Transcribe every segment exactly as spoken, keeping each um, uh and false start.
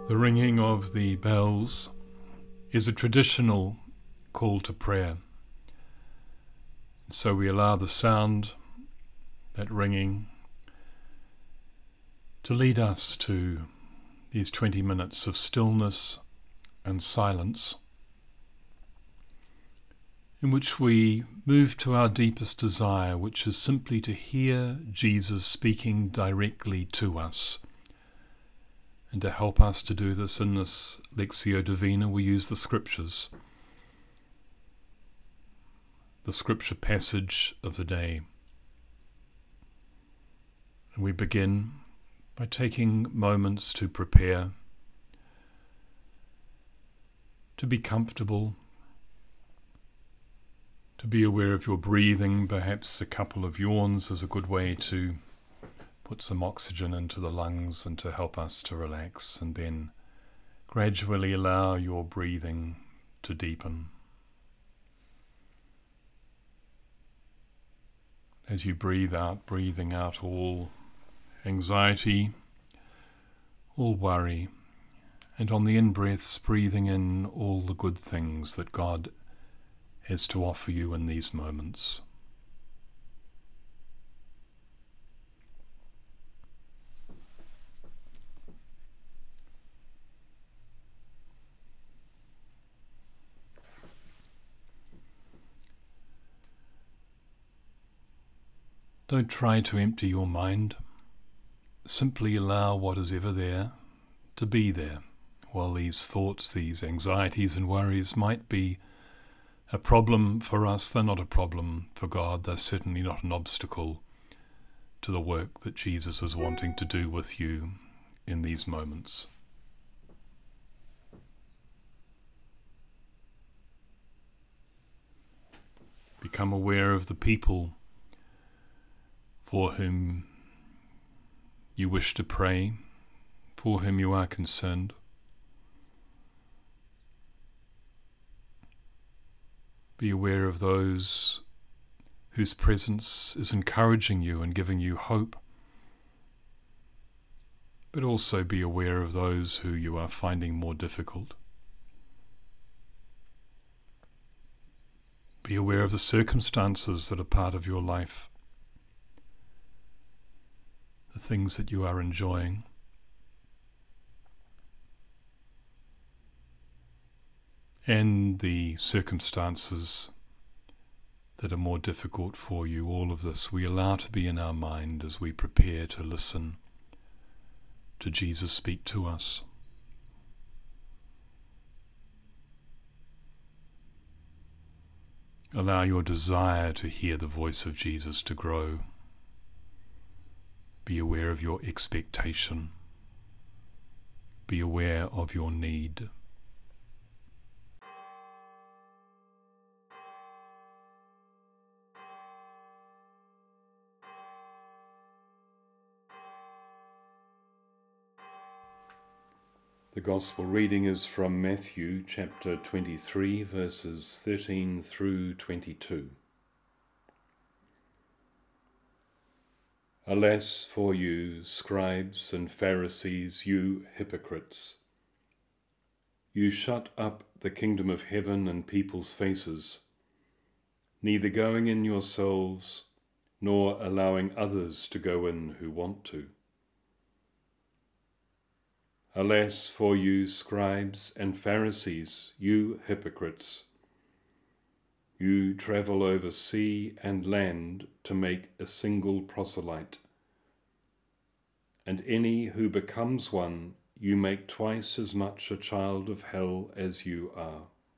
The ringing of the bells is a traditional call to prayer. So we allow the sound, that ringing, to lead us to these twenty minutes of stillness and silence, in which we move to our deepest desire, which is simply to hear Jesus speaking directly to us. And to help us to do this in this Lectio Divina, we use the scriptures, the scripture passage of the day. And we begin by taking moments to prepare, to be comfortable, to be aware of your breathing. Perhaps a couple of yawns is a good way to put some oxygen into the lungs and to help us to relax, and then gradually allow your breathing to deepen. As you breathe out, breathing out all anxiety, all worry, and on the in-breaths, breathing in all the good things that God has to offer you in these moments. Don't try to empty your mind. Simply allow what is ever there to be there. While these thoughts, these anxieties and worries might be a problem for us, they're not a problem for God. They're certainly not an obstacle to the work that Jesus is wanting to do with you in these moments. Become aware of the people for whom you wish to pray, for whom you are concerned. Be aware of those whose presence is encouraging you and giving you hope, but also be aware of those who you are finding more difficult. Be aware of the circumstances that are part of your life, the things that you are enjoying. And the circumstances that are more difficult for you. All of this we allow to be in our mind as we prepare to listen to Jesus speak to us. Allow your desire to hear the voice of Jesus to grow. Be aware of your expectation. Be aware of your need. The Gospel reading is from Matthew chapter twenty-three, verses thirteen through twenty-two. Alas for you, scribes and Pharisees, you hypocrites! You shut up the kingdom of heaven in people's faces, neither going in yourselves, nor allowing others to go in who want to. Alas for you, scribes and Pharisees, you hypocrites! You travel over sea and land to make a single proselyte, and any who becomes one you make twice as much a child of hell as you are.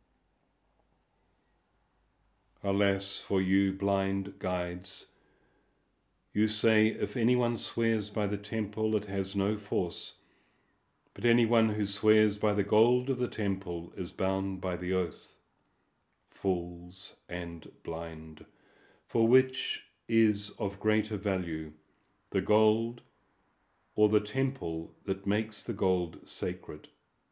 Alas for you, blind guides! You say, if anyone swears by the temple, it has no force, but anyone who swears by the gold of the temple is bound by the oath. Fools and blind, for which is of greater value, the gold or the temple that makes the gold sacred?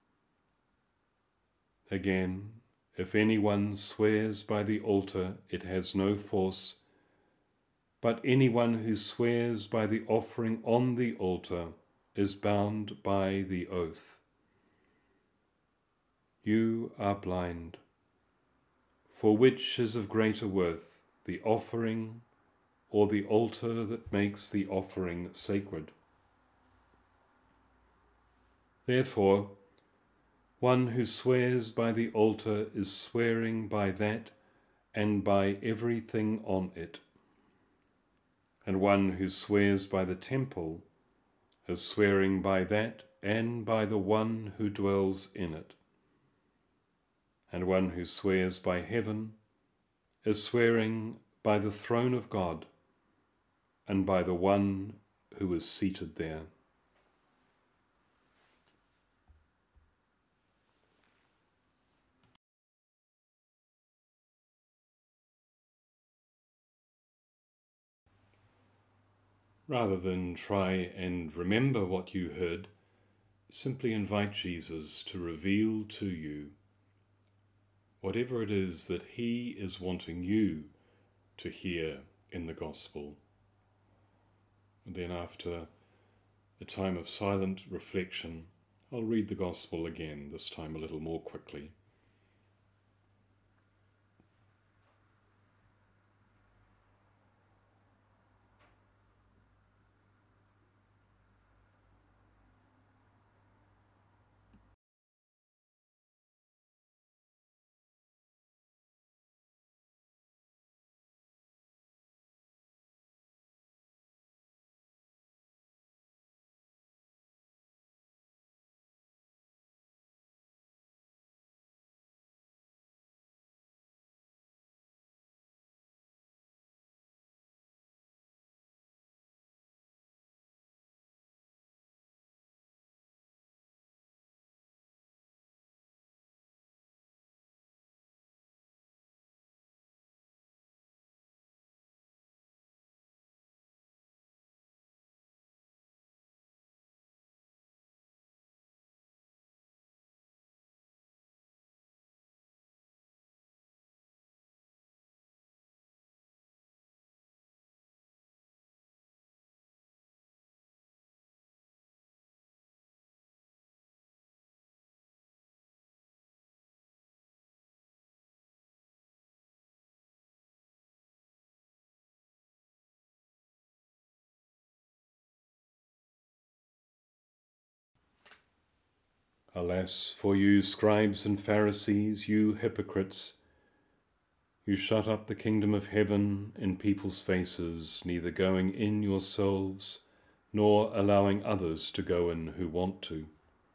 Again, if anyone swears by the altar, it has no force, but anyone who swears by the offering on the altar is bound by the oath. You are blind. For which is of greater worth, the offering or the altar that makes the offering sacred? Therefore, one who swears by the altar is swearing by that and by everything on it. And one who swears by the temple is swearing by that and by the one who dwells in it. And one who swears by heaven is swearing by the throne of God and by the one who is seated there. Rather than try and remember what you heard, simply invite Jesus to reveal to you whatever it is that he is wanting you to hear in the gospel. And then after a time of silent reflection, I'll read the gospel again, this time a little more quickly. Alas, for you scribes and Pharisees, you hypocrites, you shut up the kingdom of heaven in people's faces, neither going in yourselves, nor allowing others to go in who want to.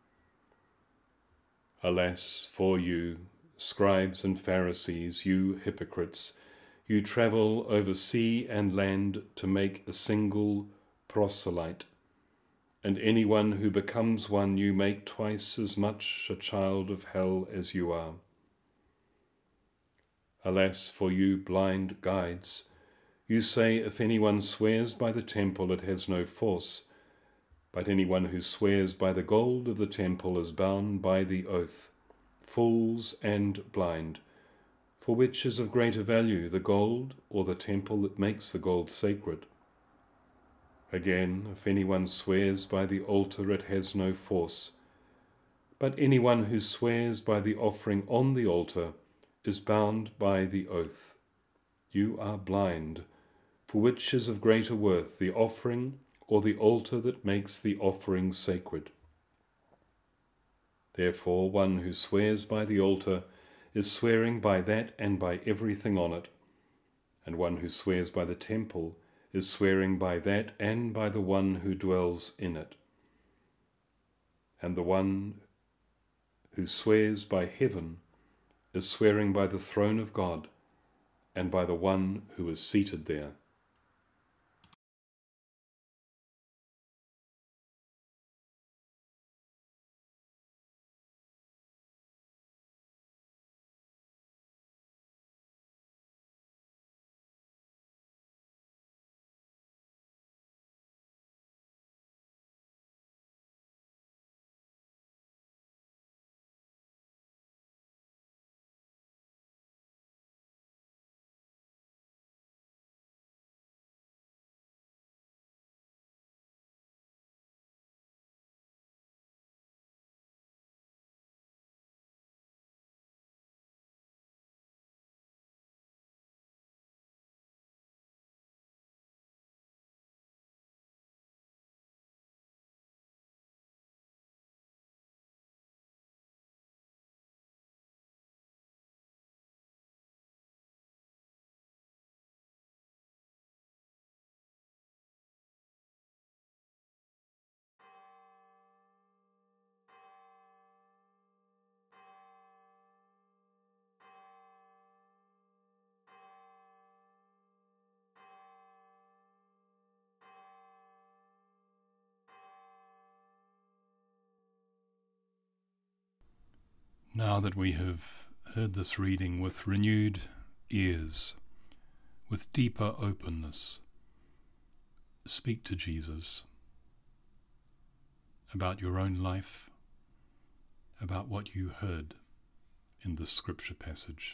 Alas, for you, scribes and Pharisees, you hypocrites, you travel over sea and land to make a single proselyte, and anyone who becomes one you make twice as much a child of hell as you are. Alas, for you blind guides, you say if anyone swears by the temple it has no force, but anyone who swears by the gold of the temple is bound by the oath. Fools and blind, for which is of greater value, the gold or the temple that makes the gold sacred? Again, if anyone swears by the altar it has no force, but anyone who swears by the offering on the altar is bound by the oath. You are blind, for which is of greater worth, the offering or the altar that makes the offering sacred? Therefore, one who swears by the altar is swearing by that and by everything on it, and one who swears by the temple is swearing by that and by the one who dwells in it. And the one who swears by heaven is swearing by the throne of God and by the one who is seated there. Now that we have heard this reading with renewed ears, with deeper openness, speak to Jesus about your own life, about what you heard in this scripture passage.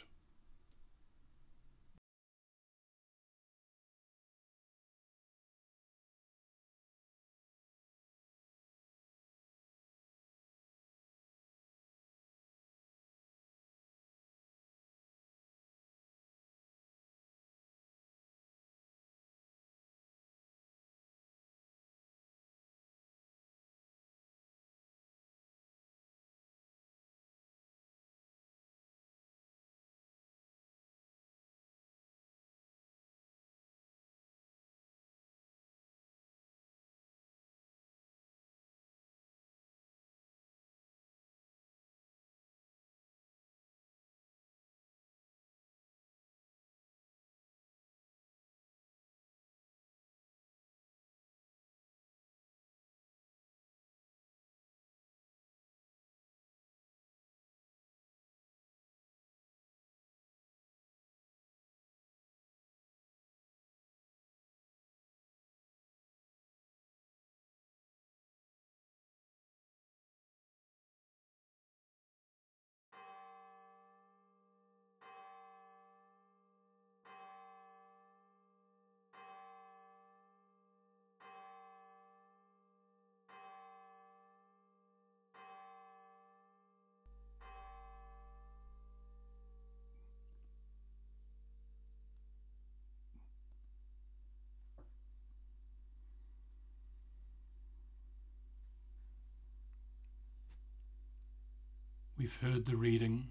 We've heard the reading,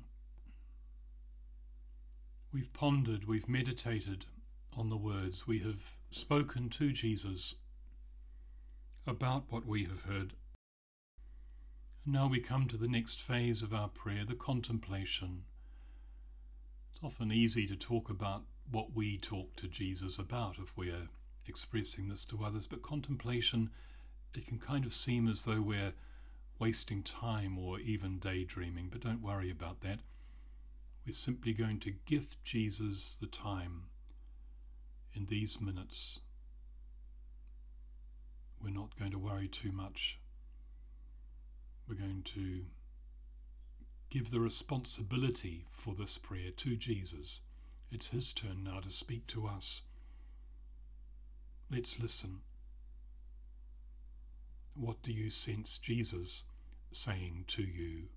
we've pondered, we've meditated on the words, we have spoken to Jesus about what we have heard. Now we come to the next phase of our prayer, the contemplation. It's often easy to talk about what we talk to Jesus about if we're expressing this to others, but contemplation, it can kind of seem as though we're wasting time or even daydreaming, but don't worry about that. We're simply going to gift Jesus the time in these minutes. We're not going to worry too much. We're going to give the responsibility for this prayer to Jesus. It's his turn now to speak to us. Let's listen. What do you sense Jesus saying to you?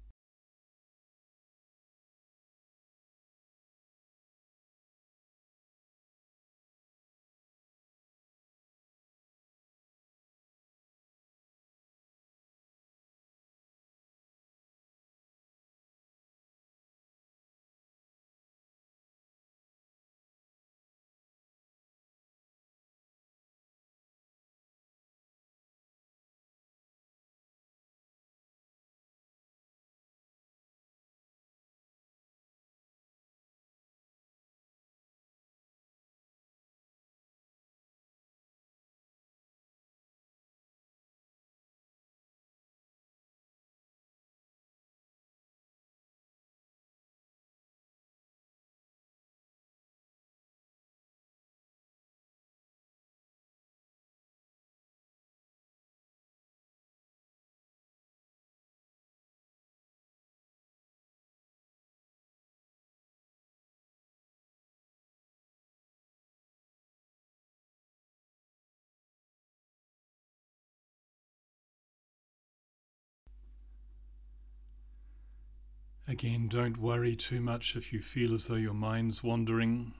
Again, don't worry too much if you feel as though your mind's wandering.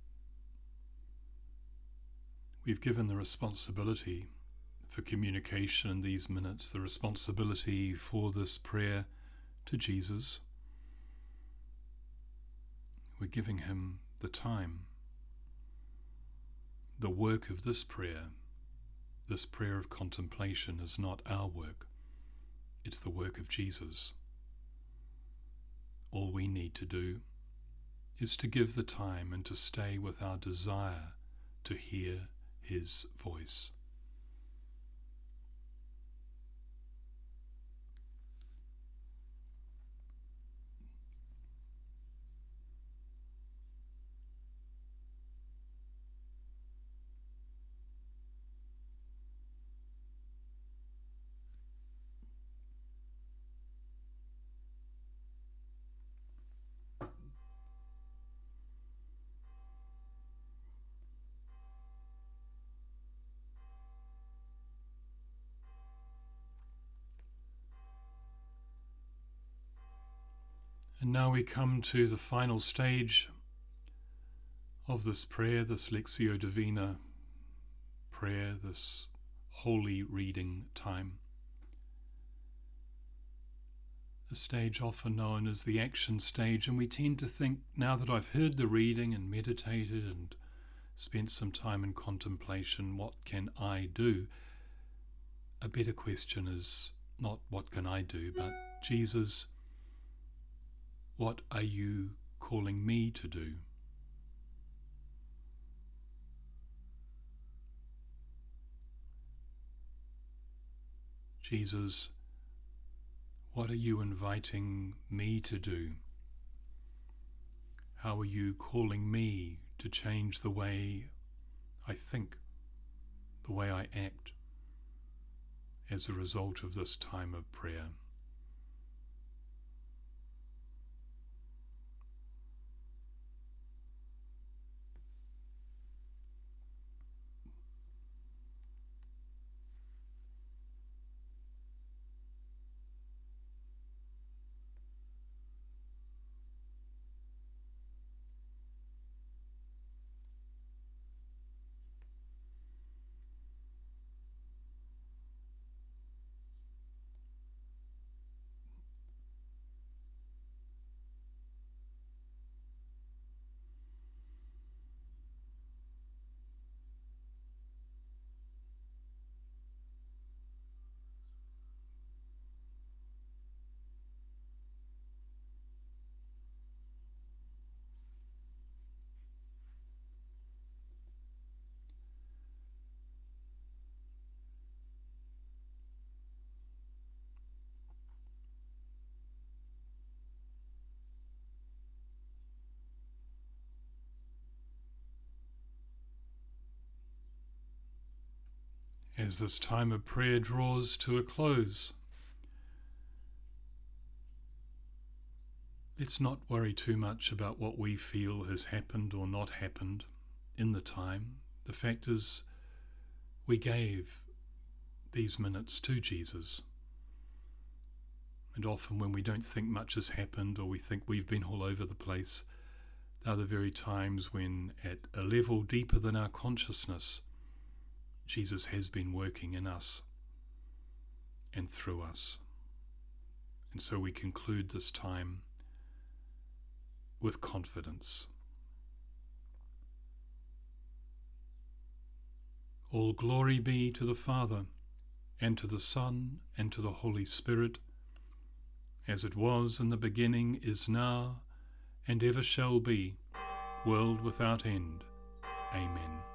We've given the responsibility for communication in these minutes, the responsibility for this prayer to Jesus. We're giving him the time. The work of this prayer, this prayer of contemplation, is not our work. It's the work of Jesus. All we need to do is to give the time and to stay with our desire to hear his voice. And now we come to the final stage of this prayer, this Lectio Divina prayer, this holy reading time. The stage often known as the action stage, and we tend to think, now that I've heard the reading and meditated and spent some time in contemplation, what can I do? A better question is not what can I do, but Jesus, what are you calling me to do? Jesus, what are you inviting me to do? How are you calling me to change the way I think, the way I act, as a result of this time of prayer? As this time of prayer draws to a close, let's not worry too much about what we feel has happened or not happened in the time. The fact is, we gave these minutes to Jesus. And often when we don't think much has happened, or we think we've been all over the place, they're the very times when, at a level deeper than our consciousness, Jesus has been working in us and through us. And so we conclude this time with confidence. All glory be to the Father, and to the Son, and to the Holy Spirit, as it was in the beginning, is now, and ever shall be, world without end. Amen.